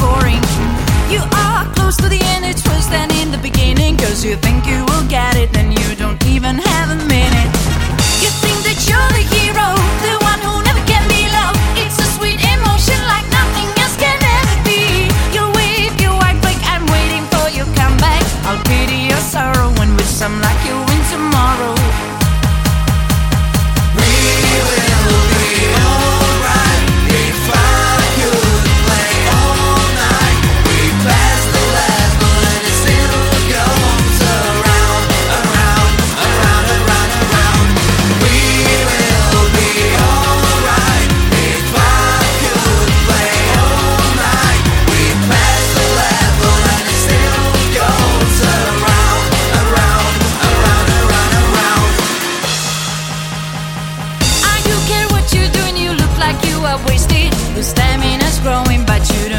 boring. You are close to the end, it's worse than in the beginning. Cause you think you will get it, and you don't even have a minute. You think that you're the hero, the one who never can be loved. It's a sweet emotion like nothing else can ever be. You'll wave your white flag, I'm waiting for your comeback. I'll pity your sorrow and with some luck you'll win tomorrow. We will be alright if I could play all night. We pass the level and it still goes around, around, around, around, around. We will be alright if I could play all night. We pass the level and it still goes around, around, around, around, around. I don't care what you're doing, you look like you are wasted. Your stamina's growing, but you